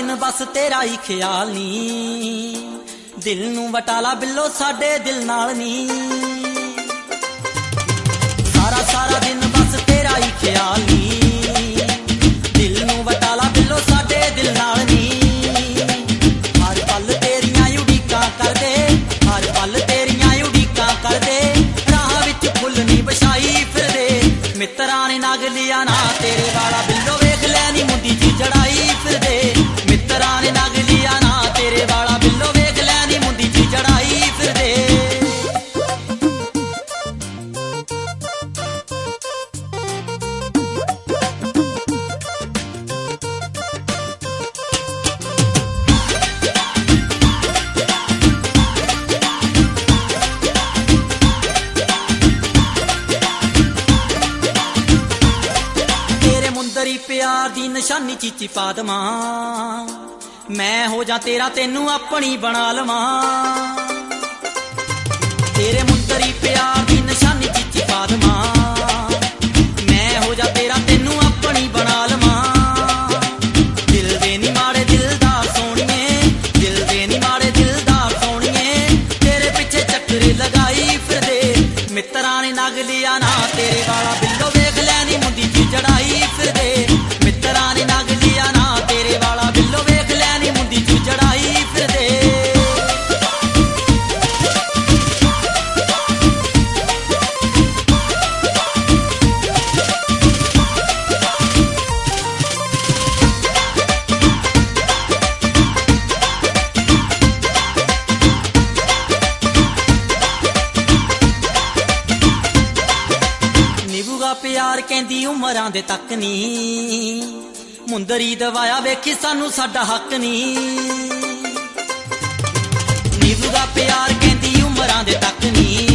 दिन बस तेरा ही ख्याल नी, दिल नू वटाला बिल्लो साडे दिल नाल नी। सारा सारा दिन बस तेरा ही ख्याल नी, दिल नू वटाला बिल्लो साडे दिल नाल नी। हर पल तेरियां उड़ीकां करदे, हर पल तेरियां उड़ीकां करदे, राह विच फुल नी बछाई फिरदे। मित्तरां ने नग लिया ना तेरे वाला बिल्लो, वेख लै नी मुंडी ची चढ़ाई फिरदे। मित्तरां ने नग लिया ना तेरे वाला बिल्लो, वेख लै नी मुंडी ची चढ़ाई फिरदे। प्यार दी निशानी चीची पा दवां, मैं हो जा तेरा तेनू अपनी बना लवां। तेरे मुंदरी प्यार दी निशानी चीची पा दवां, मैं हो जा तेरा तेनू अपनी बना लवां। दिल दे नी माड़े दिलदार सोहणिए, दिल दे नी माड़े दिलदार सोहणिए, तेरे पिछे चक्कर लगाई फिरदे। मित्तरां ने नग लिया ना तेरे वाला बिल्लो, वेख लै नी मुंडी ची चढ़ाई फिरदे। मित्तरां ने नग लिया ना तेरे वाला बिल्लो, वेख लै नी मुंडी ची चढ़ाई फिरदे। प्यार कहंदी उमरां दे तक नी, मुंदरी दवाया वेखी सानू साडा हक नी। नीबू दा प्यार कहंदी उमरां दे तक नी,